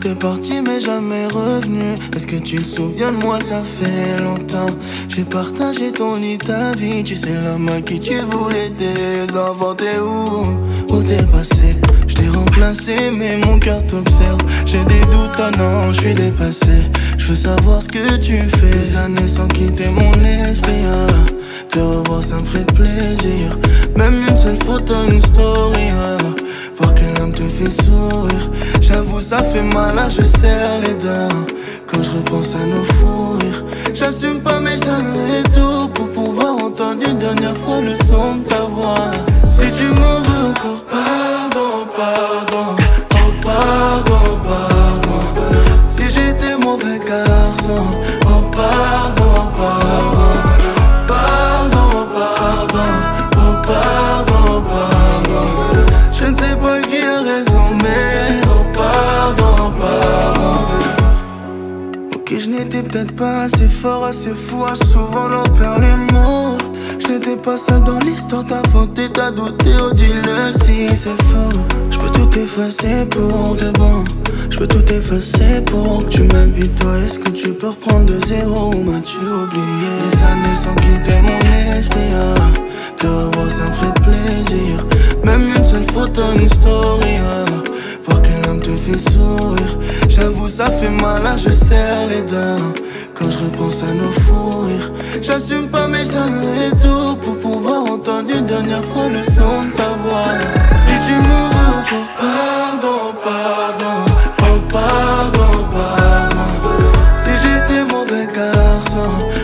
t'es parti mais jamais revenu. Est-ce que tu te souviens de moi? Ça fait longtemps. J'ai partagé ton lit, ta vie. Tu sais l'homme à qui tu voulais des enfants. T'es où t'es passé? Je t'ai remplacé mais mon cœur t'observe. J'ai des doutes, oh non, je suis dépassé. Je veux savoir ce que tu fais. Des années sans quitter mon esprit, ah. Te revoir ça me ferait plaisir. Même une seule photo, une story, ah. Voir quel homme te fait sourire. J'avoue ça fait mal, là je serre les dents. Quand je repense à nos fous rires. J'assume pas mais je donnerai tout pour pouvoir entendre une dernière fois le son de ta voix. Si tu m'en veux encore, pardon, pardon. Oh pardon, pardon. Si j'étais mauvais garçon. Oh pardon, pardon. Pardon, pardon. Oh pardon, pardon. Je ne sais pas qui a raison mais oh pardon, pardon. Ok, je n'étais peut-être pas assez fort, assez fou, à souvent l'on perd les mots. Je n'étais pas seul dans l'histoire, t'as fauté, t'as douté, oh dis-le si c'est faux. Je peux tout effacer pour de bon. Je peux tout effacer pour que tu m'habites toi. Est-ce que tu peux reprendre de zéro ou m'as-tu oublié? Des années sans quitter mon esprit, ah. Te revoir ça me ferait plaisir. Même une seule photo, une story, ah. Voir quel homme te fait sourire. J'avoue ça fait mal, là je serre les dents. Quand je repense à nos fous rires. J'assume pas mais je donnerai tout pour pouvoir entendre une dernière fois le son de ta voix. Si tu m'en veux encore, pardon, pardon. Oh pardon, pardon. Si j'étais mauvais garçon.